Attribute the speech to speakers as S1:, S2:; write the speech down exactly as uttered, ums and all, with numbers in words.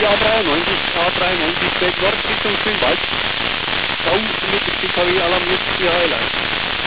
S1: die A dreiundneunzig, A dreiundneunzig fährt Nord Richtung Grünwald. Stau mit dem P K W alarmiert für Highlight.